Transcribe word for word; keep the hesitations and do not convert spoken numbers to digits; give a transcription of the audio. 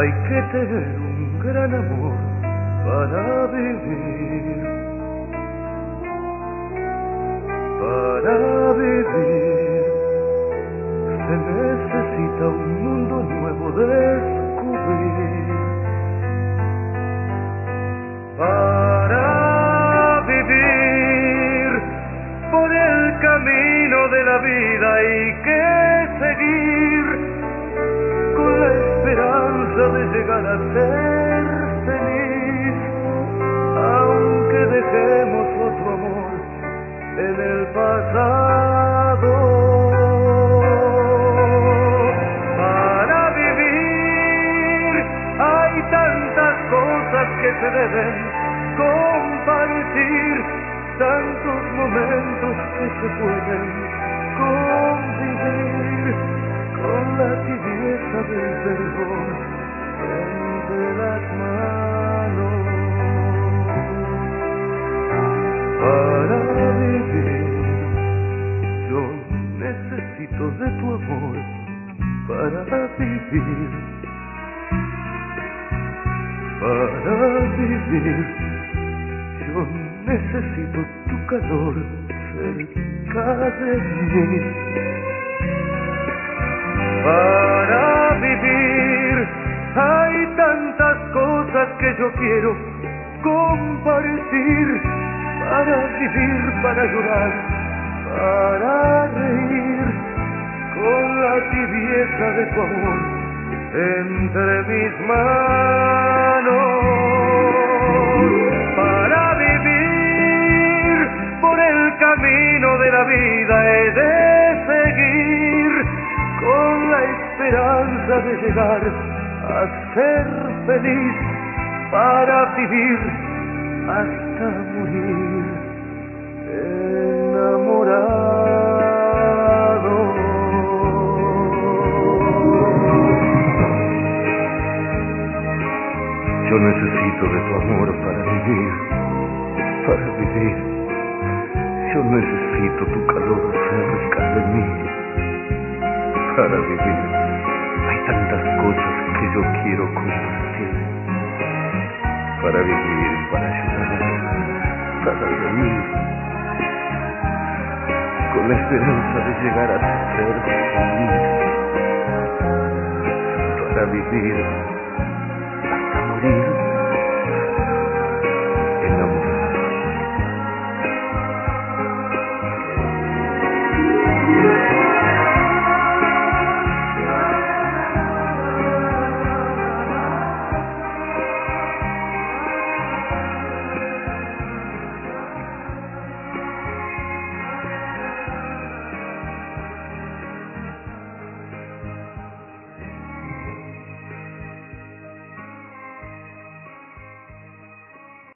Hay que tener un gran amor para vivir, para vivir. Se necesita un mundo nuevo descubrir. Para vivir por el camino de la vida hay que seguir con la esperanza de llegar a ser feliz, aunque dejemos otro amor en el pasado. Para vivir hay tantas cosas que se deben compartir, tantos momentos que se pueden convivir con la tibieza del perdón entre las manos. Para vivir yo necesito de tu amor. Para vivir, para vivir yo necesito tu calor cerca de mí. Para vivir hay tantas cosas que yo quiero compartir. Para vivir, para llorar, para reír con la tibieza de tu amor entre mis manos. Para vivir por el camino de la vida he de seguir con la esperanza de llegar a ser feliz. Para vivir hasta morir enamorado. Yo necesito de tu amor para vivir, para vivir. Yo necesito tu calor cerca de mí. Para vivir hay tantas cosas que yo quiero compartir. Para vivir, para llorar, para reír con la esperanza de llegar a ser feliz. Para vivir